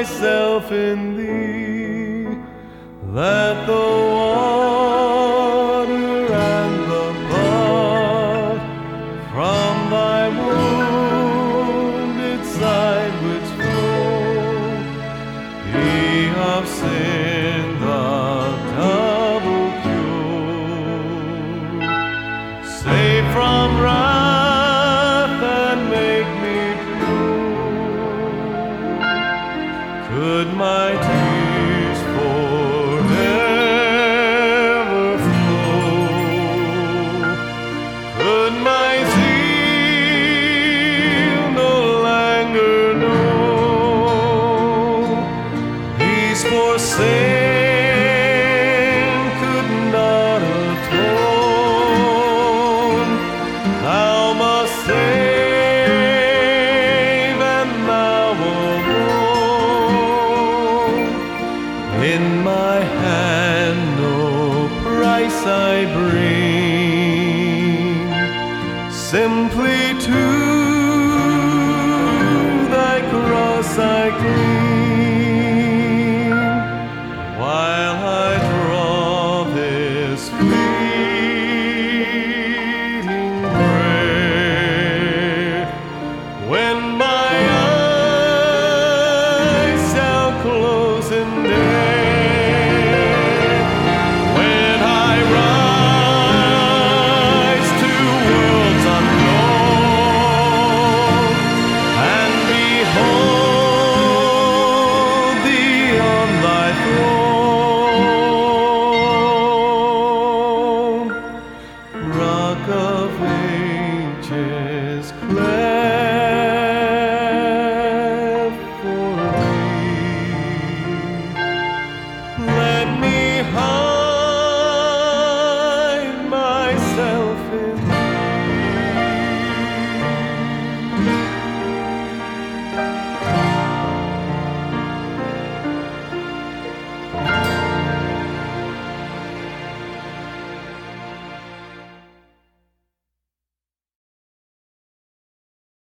myself in thee, that the water and the blood from thy wounded side which flow be of sin the double cure. Save from wrath and make me pure. Could my